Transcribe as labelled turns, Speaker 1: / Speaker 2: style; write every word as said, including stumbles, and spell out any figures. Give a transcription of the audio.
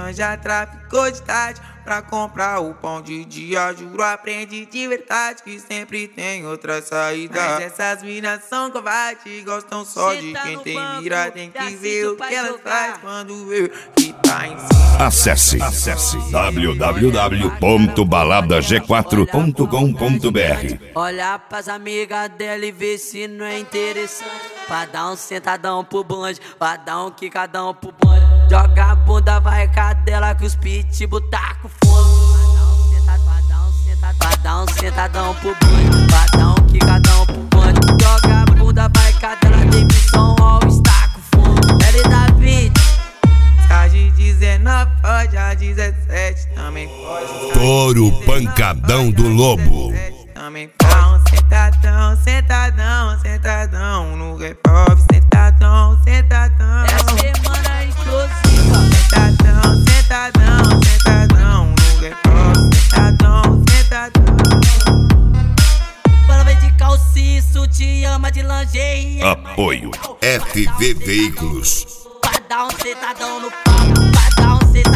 Speaker 1: manja, traficou de tarde pra comprar o pão de dia. Juro, aprende de verdade que sempre tem outra saída. Mas essas minas são covardes, gostam só de quem tem mira. Tem que ver o que elas fazem quando vê que tá em cima.
Speaker 2: Acesse, acesse w w w ponto balada g quatro ponto com ponto b r.
Speaker 3: Olha pras amigas dela e vê se não é interessante. Pra dar um sentadão pro bonde, pra dar um quicadão pro bonde. Joga a bunda, vai cadela que os pitbull tá com fome. Pra dar um sentadão, pra dar um sentadão pro bonde, pra dar um quicadão pro bonde. Joga a bunda, vai cadela, Davidson, ó, está com fome. L David.
Speaker 1: A de dezenove pode, a dezessete também pode.
Speaker 2: Touro Pancadão do Lobo.
Speaker 1: Também pode. Sentadão, sentadão, sentadão no revólver. Sentadão, sentadão.
Speaker 3: É semana explosiva.
Speaker 1: Sentadão, sentadão, sentadão no revólver. Sentadão, sentadão.
Speaker 3: Para ver de calcinha, sutiã, de lingerie.
Speaker 2: Apoio F V Veículos.
Speaker 3: Pra dar um sentadão no pau, pra dar um sentadão.